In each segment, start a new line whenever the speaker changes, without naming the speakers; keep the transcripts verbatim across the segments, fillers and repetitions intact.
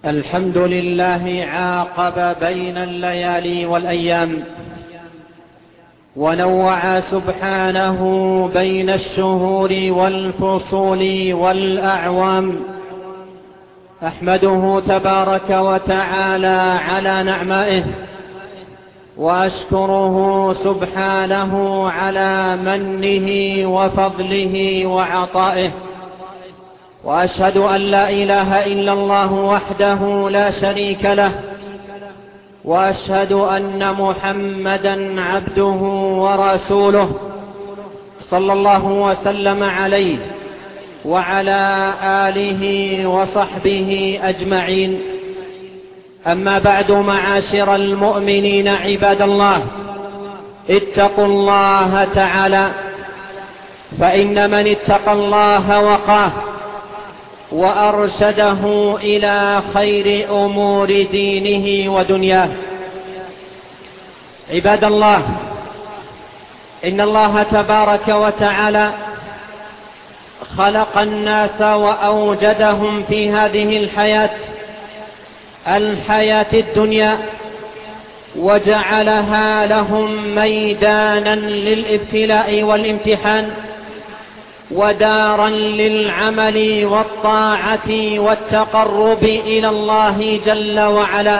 الحمد لله عاقب بين الليالي والأيام، ونوع سبحانه بين الشهور والفصول والأعوام. أحمده تبارك وتعالى على نعمائه، وأشكره سبحانه على منه وفضله وعطائه، وأشهد أن لا إله إلا الله وحده لا شريك له، وأشهد أن محمدا عبده ورسوله صلى الله وسلم عليه وعلى آله وصحبه أجمعين. أما بعد، معاشر المؤمنين عباد الله، اتقوا الله تعالى، فإن من اتقى الله وقاه وأرشده إلى خير أمور دينه ودنياه. عباد الله، إن الله تبارك وتعالى خلق الناس وأوجدهم في هذه الحياة الحياة الدنيا، وجعلها لهم ميدانا للابتلاء والامتحان، ودارا للعمل والطاعة والتقرب إلى الله جل وعلا.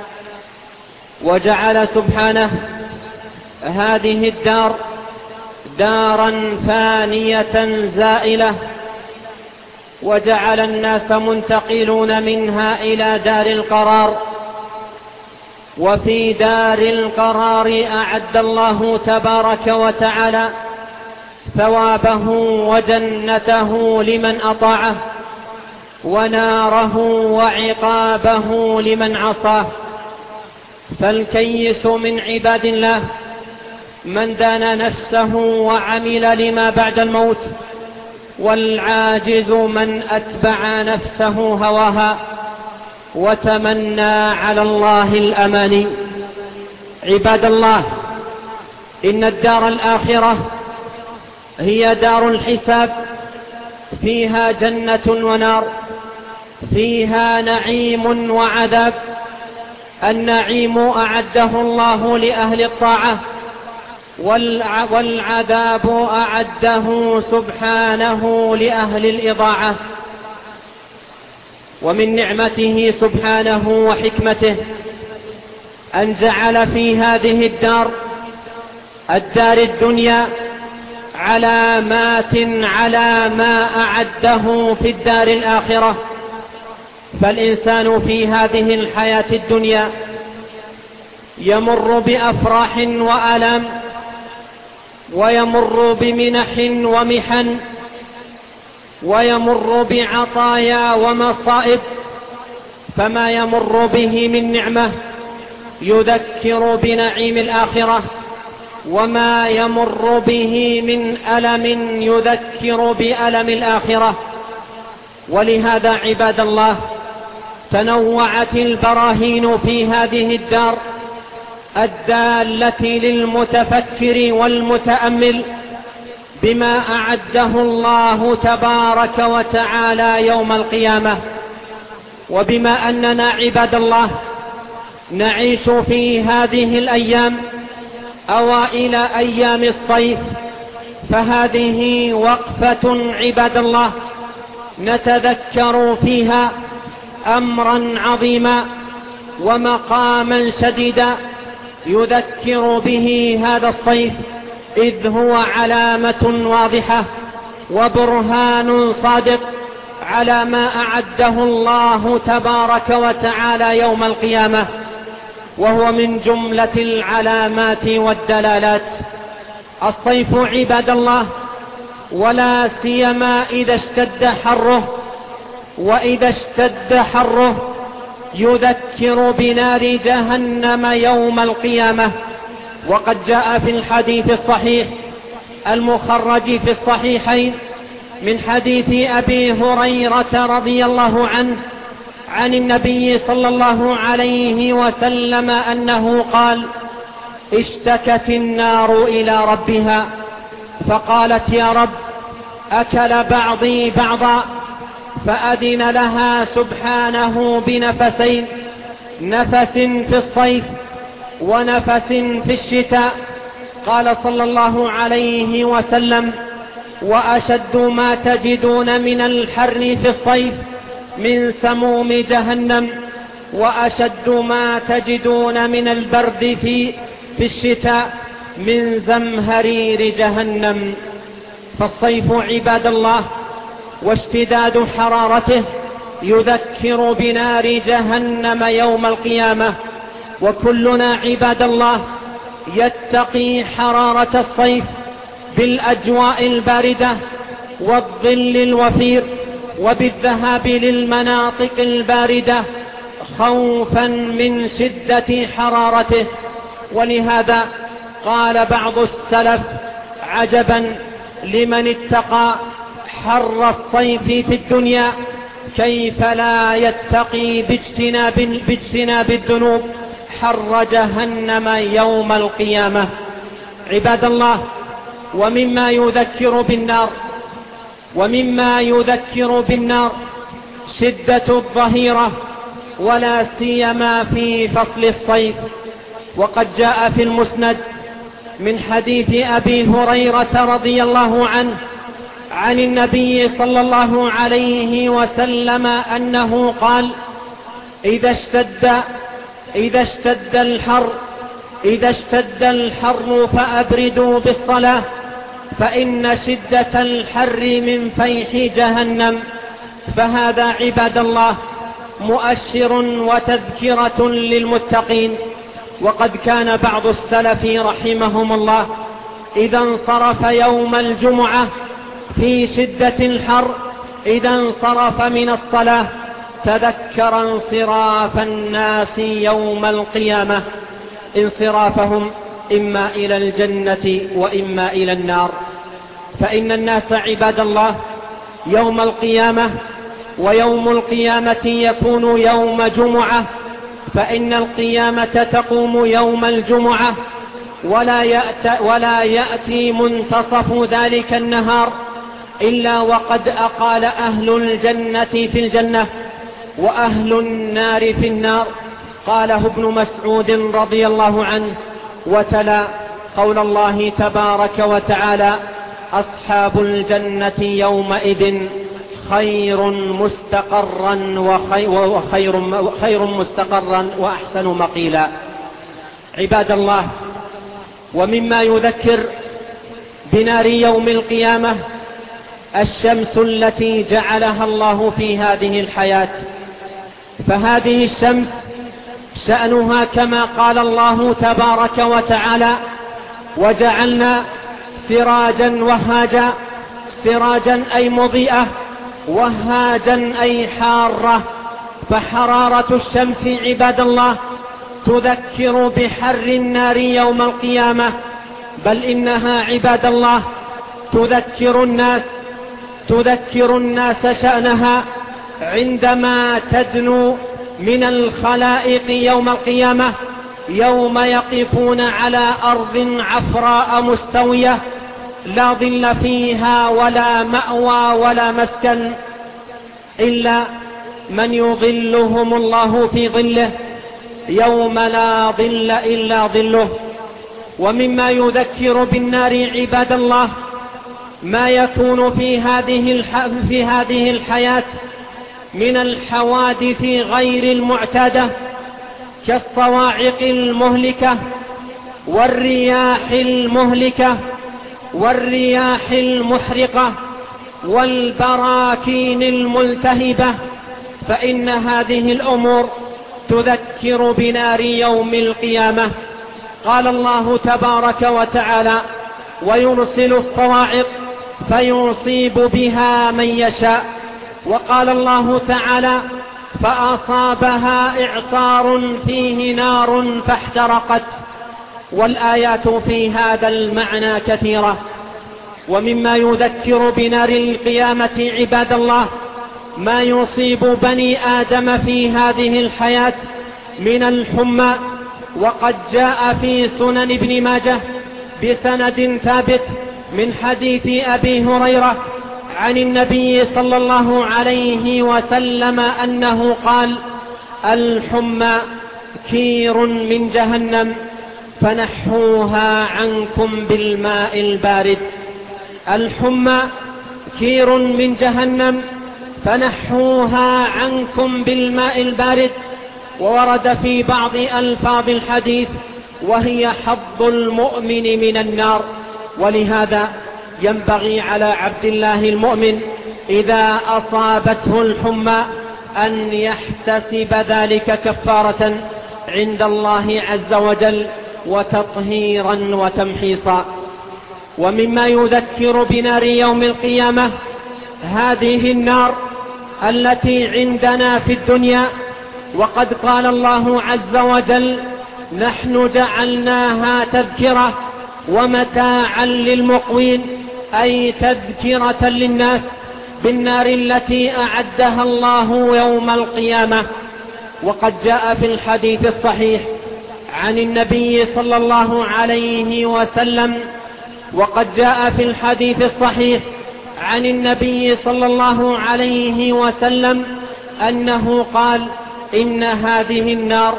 وجعل سبحانه هذه الدار دارا فانية زائلة، وجعل الناس منتقلون منها إلى دار القرار. وفي دار القرار أعد الله تبارك وتعالى ثوابه وجنته لمن أطاعه، وناره وعقابه لمن عصاه. فالكيس من عباد الله من دان نفسه وعمل لما بعد الموت، والعاجز من أتبع نفسه هواها وتمنى على الله الأماني. عباد الله، إن الدار الآخرة هي دار الحساب، فيها جنة ونار، فيها نعيم وعذاب. النعيم أعده الله لأهل الطاعة، والعذاب أعده سبحانه لأهل الإضاعة. ومن نعمته سبحانه وحكمته أن جعل في هذه الدار الدار الدنيا علامات على ما أعده في الدار الآخرة. فالإنسان في هذه الحياة الدنيا يمر بأفراح وآلام، ويمر بمنح ومحن، ويمر بعطايا ومصائب. فما يمر به من نعمة يذكر بنعيم الآخرة، وما يمر به من ألم يذكر بألم الآخرة. ولهذا عباد الله، تنوعت البراهين في هذه الدار الدالة للمتفكر والمتأمل بما أعده الله تبارك وتعالى يوم القيامة. وبما أننا عباد الله نعيش في هذه الأيام أوائل أيام الصيف، فهذه وقفة عباد الله نتذكر فيها أمرا عظيما ومقاما شديدا يذكر به هذا الصيف، إذ هو علامة واضحة وبرهان صادق على ما أعده الله تبارك وتعالى يوم القيامة، وهو من جملة العلامات والدلالات. الصيف عباد الله، ولا سيما إذا اشتد حره، وإذا اشتد حره يذكر بنار جهنم يوم القيامة. وقد جاء في الحديث الصحيح المخرج في الصحيحين من حديث أبي هريرة رضي الله عنه عن النبي صلى الله عليه وسلم أنه قال: اشتكت النار إلى ربها فقالت: يا رب، أكل بعضي بعضا، فأذن لها سبحانه بنفسين، نفس في الصيف ونفس في الشتاء. قال صلى الله عليه وسلم: وأشد ما تجدون من الحر في الصيف من سموم جهنم، وأشد ما تجدون من البرد في, في الشتاء من زمهرير جهنم. فالصيف عباد الله واشتداد حرارته يذكر بنار جهنم يوم القيامة، وكلنا عباد الله يتقي حرارة الصيف بالأجواء الباردة والظل الوفير وبالذهاب للمناطق الباردة خوفا من شدة حرارته. ولهذا قال بعض السلف: عجبا لمن اتقى حر الصيف في الدنيا كيف لا يتقي باجتناب, باجتناب الذنوب حر جهنم يوم القيامة. عباد الله، ومما يذكر بالنار ومما يذكر بالنار شدة الظهيرة، ولا سيما في فصل الصيف. وقد جاء في المسند من حديث أبي هريرة رضي الله عنه عن النبي صلى الله عليه وسلم أنه قال: إذا اشتد إذا اشتد الحر إذا اشتد الحر فأبردوا بالصلاة، فإن شدة الحر من فيح جهنم. فهذا عباد الله مؤشر وتذكرة للمتقين. وقد كان بعض السلف رحمهم الله إذا انصرف يوم الجمعة في شدة الحر، إذا انصرف من الصلاة تذكر انصراف الناس يوم القيامة، انصرافهم إما إلى الجنة وإما إلى النار. فإن الناس عباد الله يوم القيامة، ويوم القيامة يكون يوم جمعة، فإن القيامة تقوم يوم الجمعة، ولا يأتي, ولا يأتي منتصف ذلك النهار إلا وقد أقال أهل الجنة في الجنة وأهل النار في النار. قاله ابن مسعود رضي الله عنه، وتلا قول الله تبارك وتعالى: أصحاب الجنة يومئذ خير مستقرا وخير خير مستقرا وأحسن مقيلا. عباد الله، ومما يذكر بنار يوم القيامة الشمس التي جعلها الله في هذه الحياة. فهذه الشمس شأنها كما قال الله تبارك وتعالى: وجعلنا سراجا وهاجا. سراجا أي مضيئة، وهاجا أي حارة. فحرارة الشمس عباد الله تذكر بحر النار يوم القيامة، بل إنها عباد الله تذكر الناس تذكر الناس شأنها عندما تدنو من الخلائق يوم القيامة، يوم يقفون على أرض عفراء مستوية لا ظل فيها ولا مأوى ولا مسكن إلا من يظلهم الله في ظله يوم لا ظل إلا ظله. ومما يذكر بالنار عباد الله ما يكون في هذه في هذه الحياة من الحوادث غير المعتادة، كالصواعق المهلكة والرياح المهلكة والرياح المحرقة والبراكين الملتهبة. فإن هذه الأمور تذكر بنار يوم القيامة. قال الله تبارك وتعالى: ويرسل الصواعق فيصيب بها من يشاء. وقال الله تعالى: فأصابها إعصار فيه نار فاحترقت. والآيات في هذا المعنى كثيرة. ومما يذكر بنار القيامة عباد الله ما يصيب بني آدم في هذه الحياة من الحمى. وقد جاء في سنن ابن ماجه بسند ثابت من حديث أبي هريرة عن النبي صلى الله عليه وسلم أنه قال: الحمى كير من جهنم فنحوها عنكم بالماء البارد. الحمى كير من جهنم فنحوها عنكم بالماء البارد. وورد في بعض ألفاظ الحديث: وهي حظ المؤمن من النار. ولهذا ينبغي على عبد الله المؤمن إذا أصابته الحمى أن يحتسب ذلك كفارة عند الله عز وجل وتطهيرا وتمحيصا. ومما يذكر بنار يوم القيامة هذه النار التي عندنا في الدنيا، وقد قال الله عز وجل: نحن جعلناها تذكرة ومتاعا للمقوين، أي تذكرة للناس بالنار التي أعدها الله يوم القيامة. وقد جاء في الحديث الصحيح عن النبي صلى الله عليه وسلم وقد جاء في الحديث الصحيح عن النبي صلى الله عليه وسلم أنه قال: إن هذه النار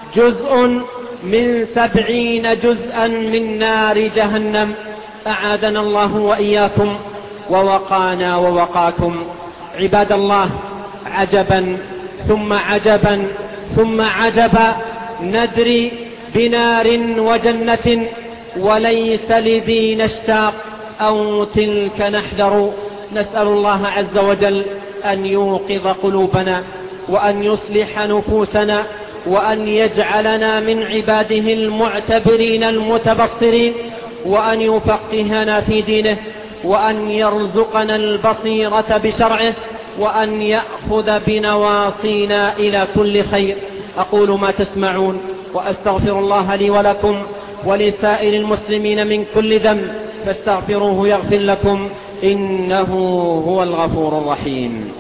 جزء من سبعين جزءا من نار جهنم، أعاذنا الله وإياكم ووقانا ووقاكم. عباد الله، عجبا ثم عجبا ثم عجبا ندري بنار وجنة وليس لذي نشتاق أو تلك نحذر. نسأل الله عز وجل أن يوقظ قلوبنا وأن يصلح نفوسنا وأن يجعلنا من عباده المعتبرين المتبصرين، وأن يفقهنا في دينه، وأن يرزقنا البصيرة بشرعه، وأن يأخذ بنواصينا إلى كل خير. أقول ما تسمعون وأستغفر الله لي ولكم ولسائر المسلمين من كل ذنب، فاستغفروه يغفر لكم، إنه هو الغفور الرحيم.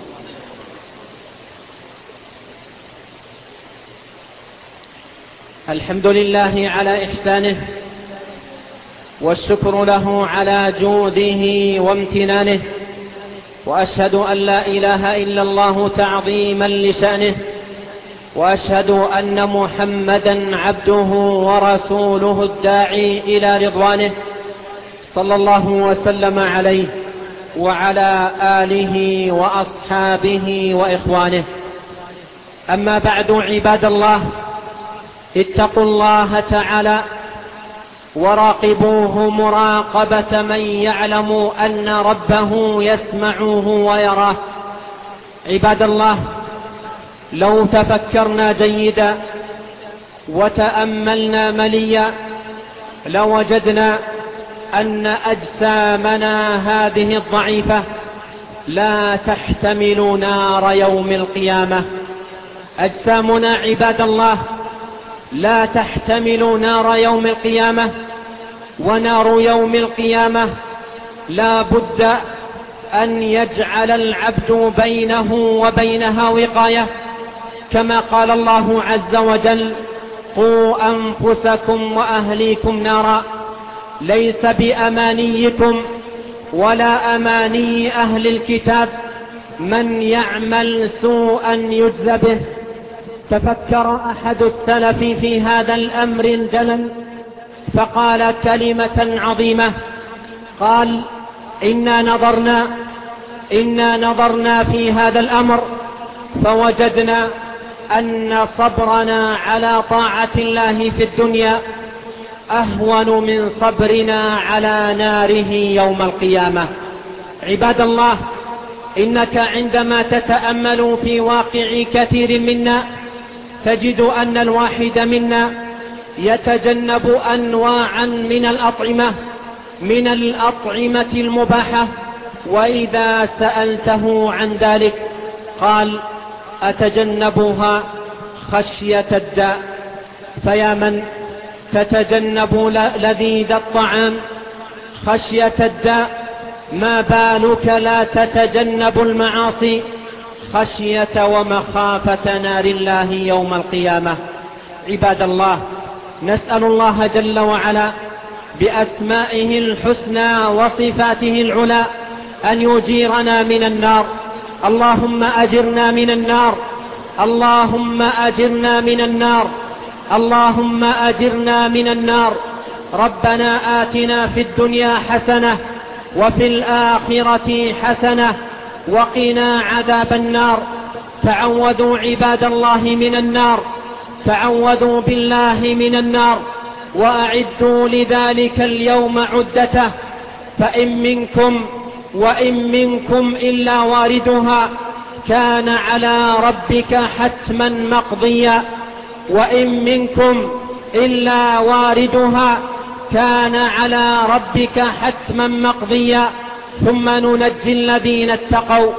الحمد لله على إحسانه، والشكر له على جوده وامتنانه، وأشهد أن لا إله إلا الله تعظيما لشأنه، وأشهد أن محمدا عبده ورسوله الداعي إلى رضوانه، صلى الله وسلم عليه وعلى آله وأصحابه وإخوانه. أما بعد، عباد الله، اتقوا الله تعالى وراقبوه مراقبة من يعلم أن ربه يسمعه ويراه. عباد الله، لو تفكرنا جيدا وتأملنا مليا لوجدنا أن أجسامنا هذه الضعيفة لا تحتمل نار يوم القيامة. أجسامنا عباد الله لا تحتمل نار يوم القيامة، ونار يوم القيامة لا بد أن يجعل العبد بينه وبينها وقاية، كما قال الله عز وجل: قوا أنفسكم وأهليكم نارا. ليس بأمانيكم ولا أماني أهل الكتاب من يعمل سوءا يجز به. تفكر أحد السلف في هذا الأمر الجلل فقال كلمة عظيمة، قال: إنا نظرنا إنا نظرنا في هذا الأمر فوجدنا أن صبرنا على طاعة الله في الدنيا أهون من صبرنا على ناره يوم القيامة. عباد الله، إنك عندما تتأمل في واقع كثير منا تجد أن الواحد منا يتجنب أنواعا من الأطعمة من الأطعمة المباحة، وإذا سألته عن ذلك قال: أتجنبها خشية الداء. فيا من تتجنب لذيذ الطعام خشية الداء، ما بالك لا تتجنب المعاصي خشية ومخافة نار الله يوم القيامة. عباد الله، نسأل الله جل وعلا بأسمائه الحسنى وصفاته العلى أن يجيرنا من النار. اللهم أجرنا من النار، اللهم أجرنا من النار، اللهم أجرنا من النار. ربنا آتنا في الدنيا حسنة وفي الآخرة حسنة وقنا عذاب النار. تعوذوا عباد الله من النار، تعوذوا بالله من النار، وأعدوا لذلك اليوم عدته. فإن منكم وإن منكم إلا واردها كان على ربك حتما مقضيا، وإن منكم إلا واردها كان على ربك حتما مقضيا. ثم ننجي الذين اتقوا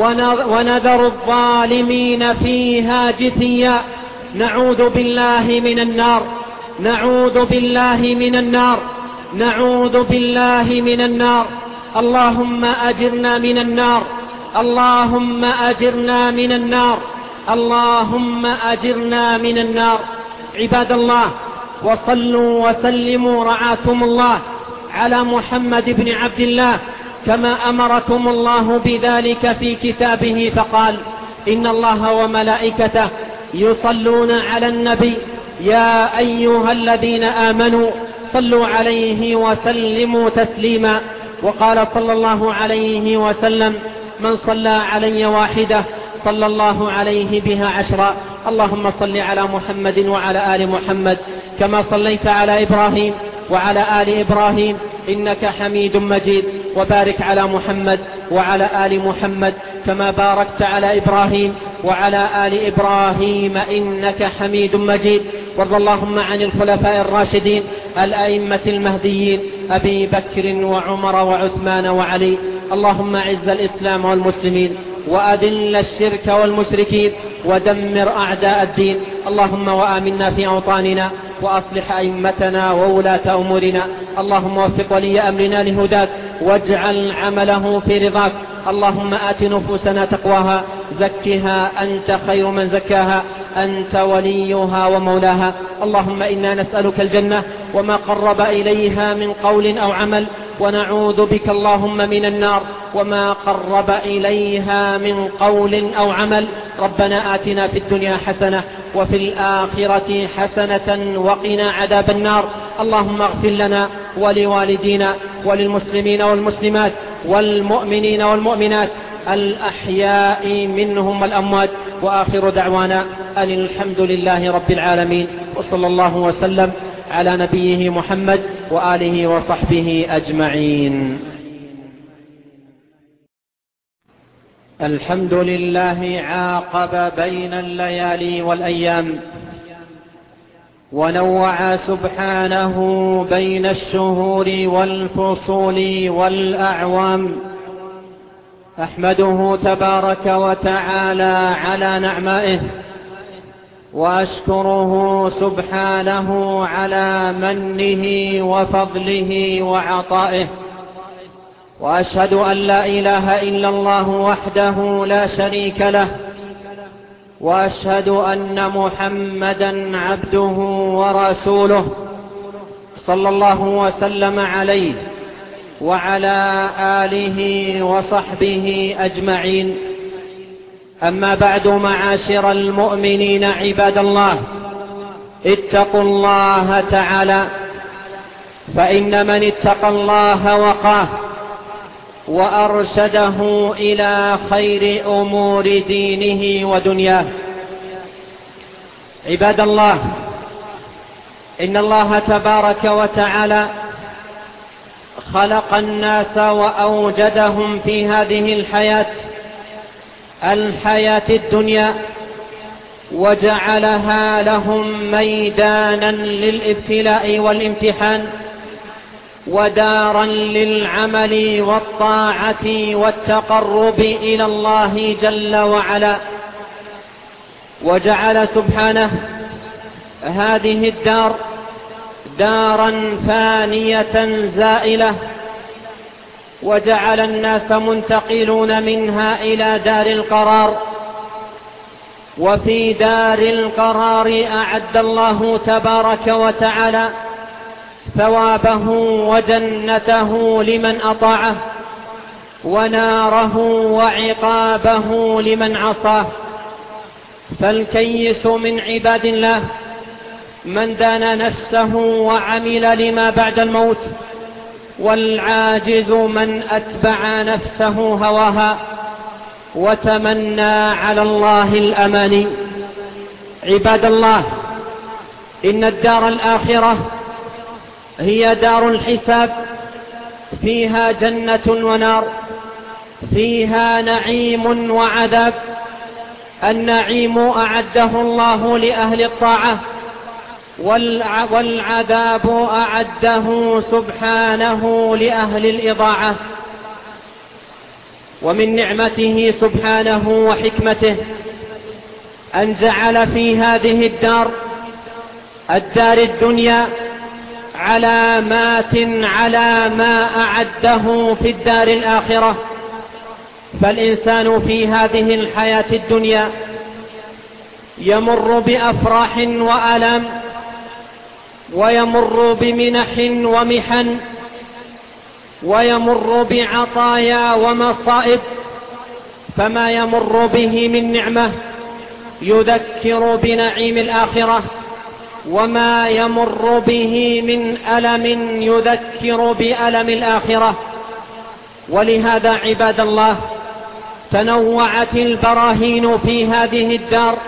ونذر الظالمين فيها جثيا. نعوذ بالله من النار، نعوذ بالله من النار، نعوذ بالله من النار. اللهم أجرنا من النار، اللهم أجرنا من النار، اللهم أجرنا من النار. عباد الله، وصلوا وسلموا رعاكم الله على محمد بن عبد الله كما أمركم الله بذلك في كتابه، فقال: إن الله وملائكته يصلون على النبي يا أيها الذين آمنوا صلوا عليه وسلموا تسليما. وقال صلى الله عليه وسلم: من صلى علي واحدة صلى الله عليه بها عشرا. اللهم صل على محمد وعلى آل محمد كما صليت على إبراهيم وعلى آل إبراهيم إنك حميد مجيد. وبارك على محمد وعلى آل محمد كما باركت على إبراهيم وعلى آل إبراهيم إنك حميد مجيد. وارض اللهم عن الخلفاء الراشدين الأئمة المهديين أبي بكر وعمر وعثمان وعلي. اللهم أعز الإسلام والمسلمين وأذل الشرك والمشركين ودمر أعداء الدين. اللهم وآمنا في أوطاننا وأصلح أئمتنا وولاة أمورنا. اللهم وفق ولي أمرنا لهداك واجعل عمله في رضاك. اللهم آت نفوسنا تقواها زكها أنت خير من زكاها أنت وليها ومولاها. اللهم إنا نسألك الجنة وما قرب إليها من قول أو عمل، ونعوذ بك اللهم من النار وما قرب إليها من قول أو عمل. ربنا آتنا في الدنيا حسنة وفي الآخرة حسنة وقنا عذاب النار. اللهم اغفر لنا ولوالدينا وللمسلمين والمسلمات والمؤمنين والمؤمنات الأحياء منهم والأموات. وآخر دعوانا أن الحمد لله رب العالمين، وصلى الله وسلم على نبيه محمد وآله وصحبه أجمعين. الحمد لله عاقب بين الليالي والأيام، ونوع سبحانه بين الشهور والفصول والأعوام. أحمده تبارك وتعالى على نعمائه، وأشكره سبحانه على منه وفضله وعطائه. وأشهد أن لا إله إلا الله وحده لا شريك له، وأشهد أن محمدا عبده ورسوله صلى الله وسلم عليه وعلى آله وصحبه أجمعين. أما بعد، معاشر المؤمنين عباد الله، اتقوا الله تعالى، فإن من اتقى الله وقاه وأرشده إلى خير أمور دينه ودنياه. عباد الله، إن الله تبارك وتعالى خلق الناس وأوجدهم في هذه الحياة الحياة الدنيا، وجعلها لهم ميدانا للابتلاء والامتحان، ودارا للعمل والطاعة والتقرب إلى الله جل وعلا. وجعل سبحانه هذه الدار دارا فانية زائلة، وجعل الناس منتقلون منها إلى دار القرار. وفي دار القرار أعد الله تبارك وتعالى ثوابه وجنته لمن أطاعه، وناره وعقابه لمن عصاه. فالكيس من عباد الله من دان نفسه وعمل لما بعد الموت، والعاجز من أتبع نفسه هواها وتمنى على الله الأماني. عباد الله، إن الدار الآخرة هي دار الحساب، فيها جنة ونار، فيها نعيم وعذاب. النعيم أعده الله لأهل الطاعة، والعذاب أعده سبحانه لأهل الإضاعة. ومن نعمته سبحانه وحكمته أن جعل في هذه الدار الدار الدنيا علامات على ما أعده في الدار الآخرة. فالإنسان في هذه الحياة الدنيا يمر بأفراح وآلام، ويمر بمنح ومحن، ويمر بعطايا ومصائب. فما يمر به من نعمة يذكر بنعيم الآخرة، وما يمر به من ألم يذكر بألم الآخرة. ولهذا عباد الله تنوعت البراهين في هذه الدار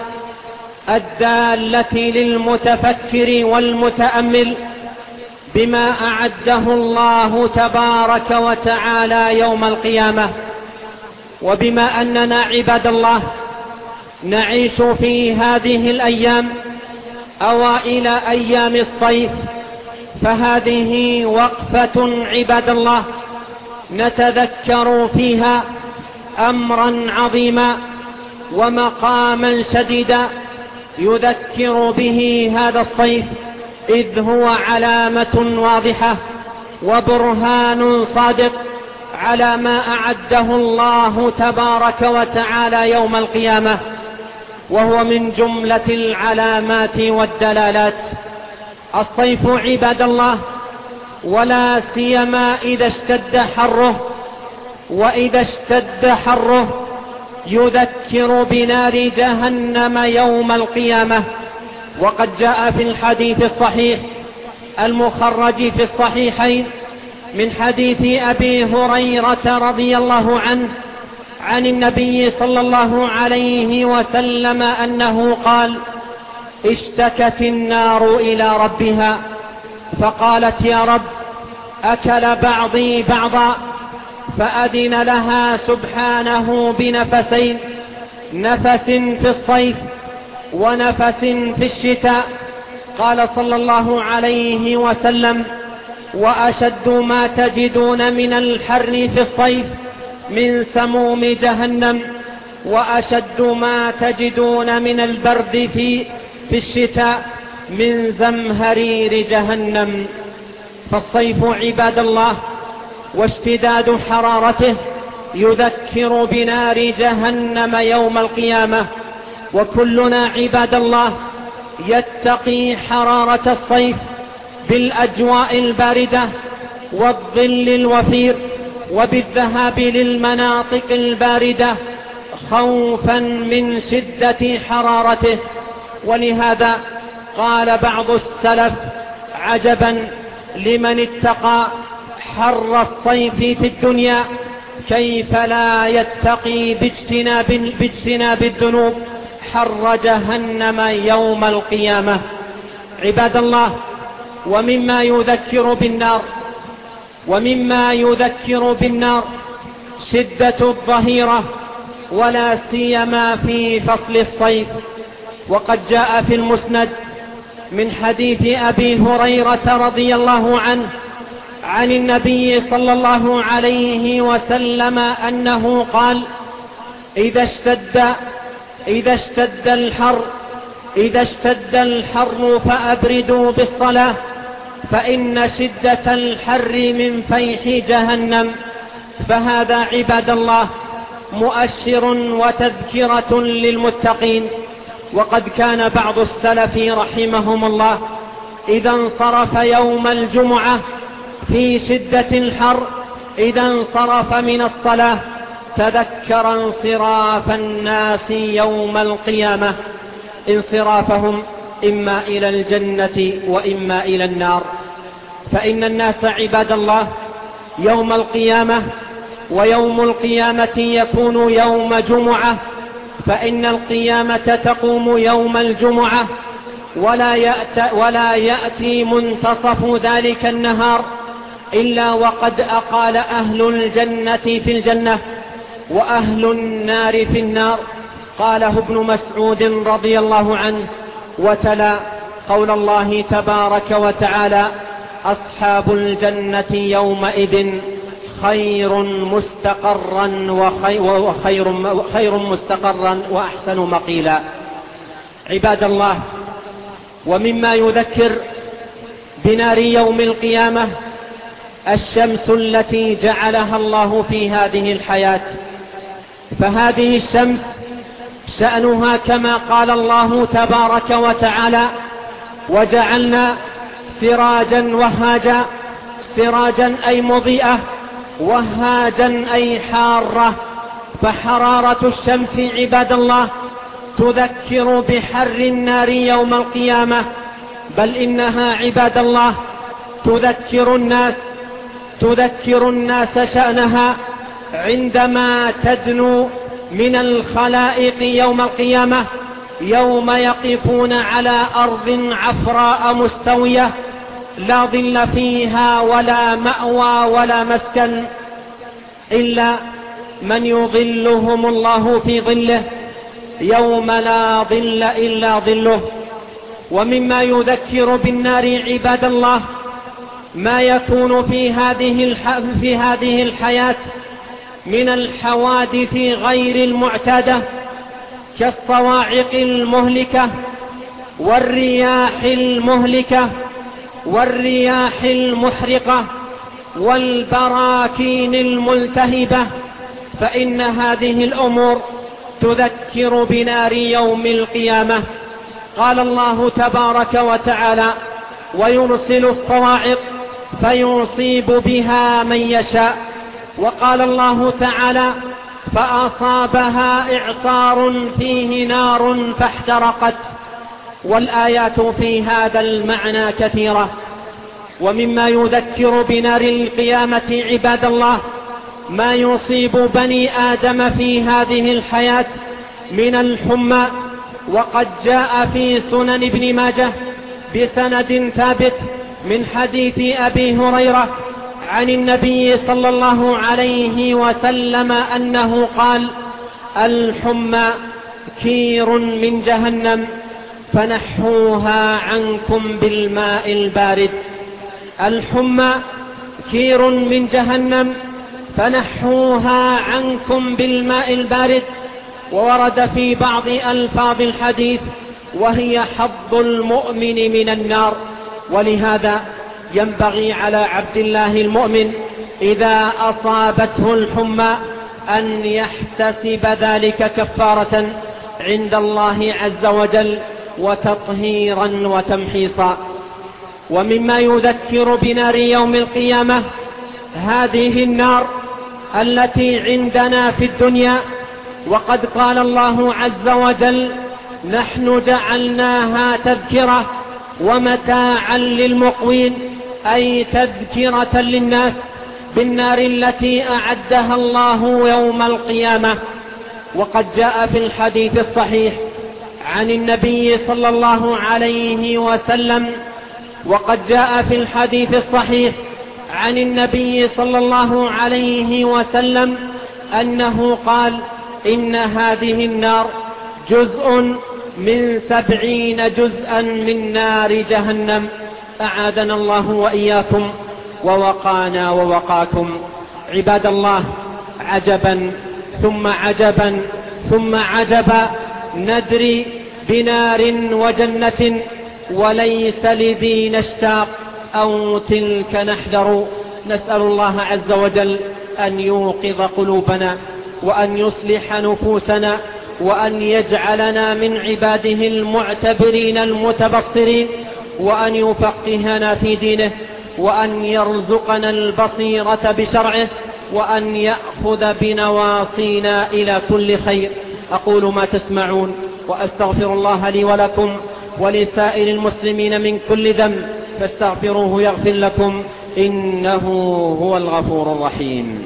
الدالة للمتفكر والمتأمل بما أعده الله تبارك وتعالى يوم القيامة. وبما أننا عباد الله نعيش في هذه الأيام أوائل أيام الصيف، فهذه وقفة عباد الله نتذكر فيها أمرا عظيما ومقاما شديدا يذكر به هذا الصيف، إذ هو علامة واضحة وبرهان صادق على ما أعده الله تبارك وتعالى يوم القيامة، وهو من جملة العلامات والدلالات. الصيف عباد الله، ولا سيما إذا اشتد حره، وإذا اشتد حره يذكر بنار جهنم يوم القيامة. وقد جاء في الحديث الصحيح المخرج في الصحيحين من حديث أبي هريرة رضي الله عنه عن النبي صلى الله عليه وسلم أنه قال: اشتكت النار إلى ربها فقالت: يا رب، أكل بعضي بعضا. فأذن لها سبحانه بنفسين، نفس في الصيف ونفس في الشتاء. قال صلى الله عليه وسلم: وأشد ما تجدون من الحر في الصيف من سموم جهنم، وأشد ما تجدون من البرد في, في الشتاء من زمهرير جهنم. فالصيف عباد الله واشتداد حرارته يذكر بنار جهنم يوم القيامة. وكلنا عباد الله يتقي حرارة الصيف بالأجواء الباردة والظل الوفير وبالذهاب للمناطق الباردة خوفا من شدة حرارته. ولهذا قال بعض السلف: عجبا لمن اتقى حر الصيف في الدنيا كيف لا يتقي باجتناب, باجتناب الذنوب حر جهنم يوم القيامة. عباد الله، ومما يذكر بالنار ومما يذكر بالنار شدة الظهيرة، ولا سيما في فصل الصيف. وقد جاء في المسند من حديث أبي هريرة رضي الله عنه عن النبي صلى الله عليه وسلم أنه قال: إذا اشتد إذا اشتد الحر إذا اشتد الحر فأبردوا بالصلاة، فإن شدة الحر من فيح جهنم. فهذا عباد الله مؤشر وتذكرة للمتقين. وقد كان بعض السلف رحمهم الله إذا انصرف يوم الجمعة في شدة الحر إذا انصرف من الصلاة تذكر انصراف الناس يوم القيامة، انصرافهم إما إلى الجنة وإما إلى النار. فإن الناس عباد الله يوم القيامة، ويوم القيامة يكون يوم جمعة، فإن القيامة تقوم يوم الجمعة، ولا يأتي, ولا يأتي منتصف ذلك النهار إلا وقد أقال أهل الجنة في الجنة وأهل النار في النار. قاله ابن مسعود رضي الله عنه، وتلا قول الله تبارك وتعالى: أصحاب الجنة يومئذ خير مستقرا وخير خير مستقرا وأحسن مقيلا. عباد الله، ومما يذكر بنار يوم القيامة الشمس التي جعلها الله في هذه الحياة. فهذه الشمس شأنها كما قال الله تبارك وتعالى: وجعلنا سراجا وهاجا. سراجا أي مضيئة، وهاجا أي حارة. فحرارة الشمس عباد الله تذكر بحر النار يوم القيامة، بل إنها عباد الله تذكر الناس تذكر الناس شأنها عندما تدنو من الخلائق يوم القيامة، يوم يقفون على أرض عفراء مستوية لا ظل فيها ولا مأوى ولا مسكن إلا من يظلهم الله في ظله يوم لا ظل إلا ظله. ومما يذكر بالنار عباد الله ما يكون في هذه الح... في هذه الحياة من الحوادث غير المعتادة، كالصواعق المهلكة والرياح المهلكة والرياح المحرقة والبراكين الملتهبة. فإن هذه الأمور تذكر بنار يوم القيامة. قال الله تبارك وتعالى: ويرسل الصواعق فيصيب بها من يشاء. وقال الله تعالى: فأصابها إعصار فيه نار فاحترقت. والآيات في هذا المعنى كثيرة. ومما يذكر بنار القيامة عباد الله ما يصيب بني آدم في هذه الحياة من الحمى. وقد جاء في سنن ابن ماجه بسند ثابت من حديث أبي هريرة عن النبي صلى الله عليه وسلم أنه قال: الحمى كير من جهنم فنحوها عنكم بالماء البارد. الحمى كير من جهنم فنحوها عنكم بالماء البارد. وورد في بعض ألفاظ الحديث: وهي حظ المؤمن من النار. ولهذا ينبغي على عبد الله المؤمن إذا أصابته الحمى أن يحتسب ذلك كفارة عند الله عز وجل وتطهيرا وتمحيصا. ومما يذكر بنار يوم القيامة هذه النار التي عندنا في الدنيا. وقد قال الله عز وجل: نحن جعلناها تذكرة ومتاعا للمقوين، أي تذكرة للناس بالنار التي أعدها الله يوم القيامة. وقد جاء في الحديث الصحيح عن النبي صلى الله عليه وسلم وقد جاء في الحديث الصحيح عن النبي صلى الله عليه وسلم أنه قال: إن هذه النار جزء من سبعين جزءا من نار جهنم، أعاذنا الله وإياكم ووقانا ووقاكم. عباد الله، عجبا ثم عجبا ثم عجبا ندري بنار وجنة وليس لذي نشتاق أو تلك نحذر. نسأل الله عز وجل أن يوقظ قلوبنا وأن يصلح نفوسنا وأن يجعلنا من عباده المعتبرين المتبصرين، وأن يفقهنا في دينه، وأن يرزقنا البصيرة بشرعه، وأن يأخذ بنواصينا إلى كل خير. أقول ما تسمعون وأستغفر الله لي ولكم ولسائر المسلمين من كل ذنب فاستغفروه يغفر لكم إنه هو الغفور الرحيم.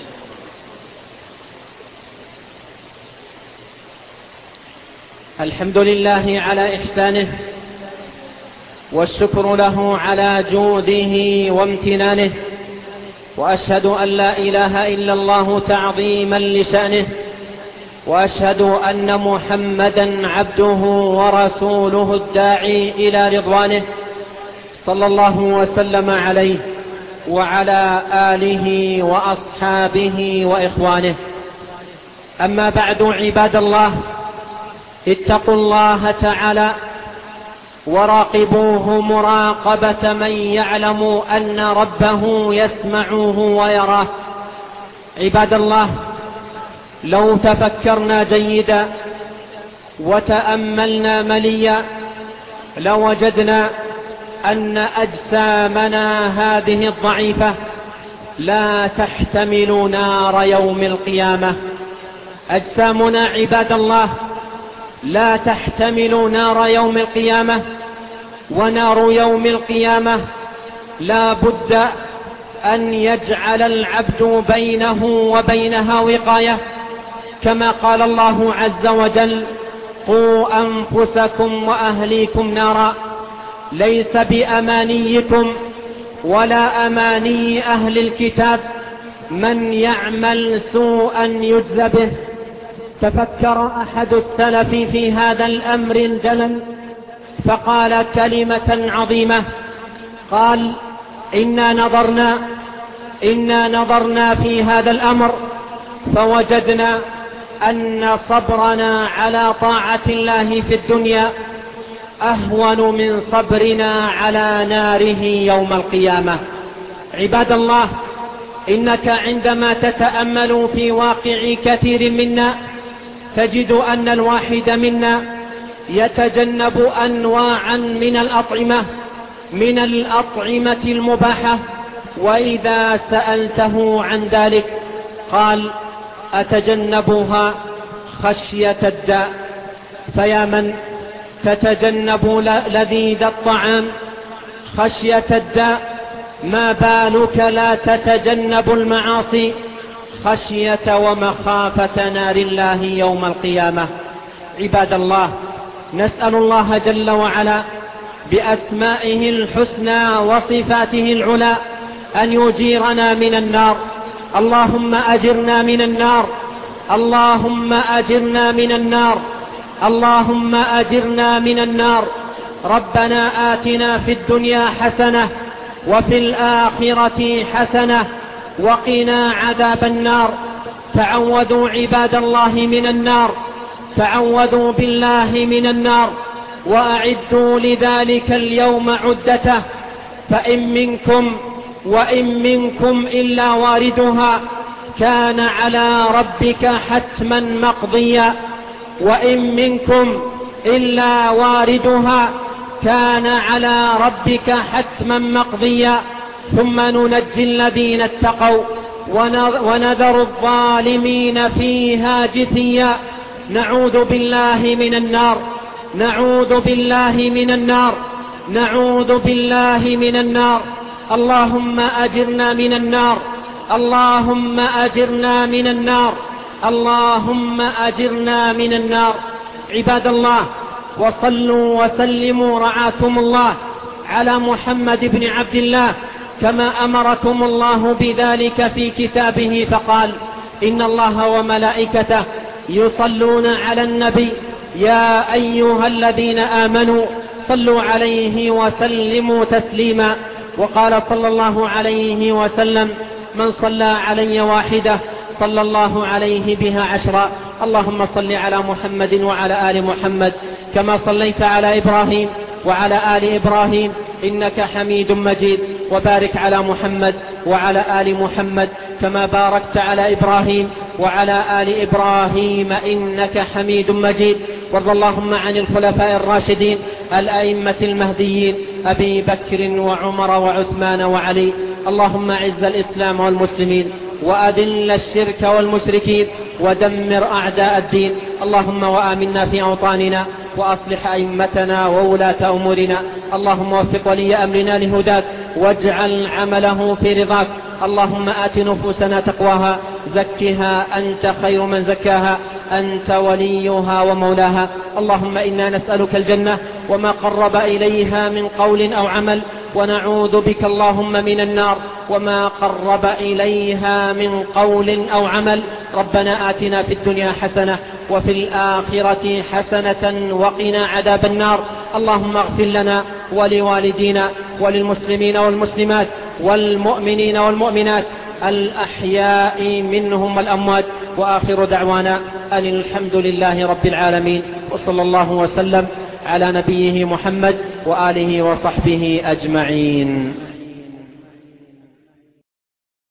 الحمد لله على إحسانه والشكر له على جوده وامتنانه، وأشهد أن لا إله إلا الله تعظيما لشأنه، وأشهد أن محمدا عبده ورسوله الداعي إلى رضوانه، صلى الله وسلم عليه وعلى آله وأصحابه وإخوانه. أما بعد، عباد الله، اتقوا الله تعالى وراقبوه مراقبة من يعلم أن ربه يسمعه ويراه. عباد الله، لو تفكرنا جيدا وتأملنا مليا لوجدنا أن أجسامنا هذه الضعيفة لا تحتمل نار يوم القيامة. أجسامنا عباد الله لا تحتمل نار يوم القيامة، ونار يوم القيامة لا بد أن يجعل العبد بينه وبينها وقاية، كما قال الله عز وجل: قوا أنفسكم وأهليكم نارا. ليس بأمانيكم ولا أماني أهل الكتاب من يعمل سوءا يجز به. تفكر أحد السلف في هذا الأمر الجلل فقال كلمة عظيمة، قال: إنا نظرنا إنا نظرنا في هذا الأمر فوجدنا أن صبرنا على طاعة الله في الدنيا أهون من صبرنا على ناره يوم القيامة. عباد الله، إنك عندما تتأمل في واقع كثير منا تجد أن الواحد منا يتجنب أنواعا من الأطعمة من الأطعمة المباحة، وإذا سألته عن ذلك قال: أتجنبها خشية الداء. فيا من تتجنب لذيذ الطعام خشية الداء، ما بالك لا تتجنب المعاصي خشية ومخافة نار الله يوم القيامة. عباد الله، نسأل الله جل وعلا بأسمائه الحسنى وصفاته العلى أن يجيرنا من النار. اللهم أجرنا من النار، اللهم أجرنا من النار، اللهم أجرنا من النار. ربنا آتنا في الدنيا حسنة وفي الآخرة حسنة وقنا عذاب النار. تعوذوا عباد الله من النار، تعوذوا بالله من النار، وأعدوا لذلك اليوم عدته. فإن منكم وإن منكم إلا واردها كان على ربك حتما مقضيا، وإن منكم إلا واردها كان على ربك حتما مقضيا. ثم ننجي الذين اتقوا ونذر الظالمين فيها جثيا. نعوذ بالله من النار، نعوذ بالله من النار، نعوذ بالله من النار. اللهم أجرنا من النار، اللهم أجرنا من النار، اللهم أجرنا من النار. عباد الله، وصلوا وسلموا رعاكم الله على محمد بن عبد الله كما أمركم الله بذلك في كتابه، فقال: إن الله وملائكته يصلون على النبي يا أيها الذين آمنوا صلوا عليه وسلموا تسليما. وقال صلى الله عليه وسلم: من صلى علي واحدة صلى الله عليه بها عشرا. اللهم صل على محمد وعلى آل محمد كما صليت على إبراهيم وعلى آل إبراهيم إنك حميد مجيد، وبارك على محمد وعلى آل محمد كما باركت على إبراهيم وعلى آل إبراهيم إنك حميد مجيد. وارض اللهم عن الخلفاء الراشدين الأئمة المهديين أبي بكر وعمر وعثمان وعلي. اللهم أعز الإسلام والمسلمين وأذل الشرك والمشركين ودمر أعداء الدين. اللهم وآمنا في أوطاننا وأصلح أئمتنا وولاة أمورنا. اللهم وفق ولي أمرنا لهداك واجعل عمله في رضاك. اللهم آت نفوسنا تقواها زكها أنت خير من زكاها أنت وليها ومولاها. اللهم إنا نسألك الجنة وما قرب إليها من قول أو عمل، ونعوذ بك اللهم من النار وما قرب إليها من قول أو عمل. ربنا آتنا في الدنيا حسنة وفي الآخرة حسنة وقنا عذاب النار. اللهم اغفر لنا ولوالدينا وللمسلمين والمسلمات والمؤمنين والمؤمنات الأحياء منهم والأموات. وآخر دعوانا أن الحمد لله رب العالمين، وصلى الله وسلم على نبيه محمد وآله وصحبه أجمعين.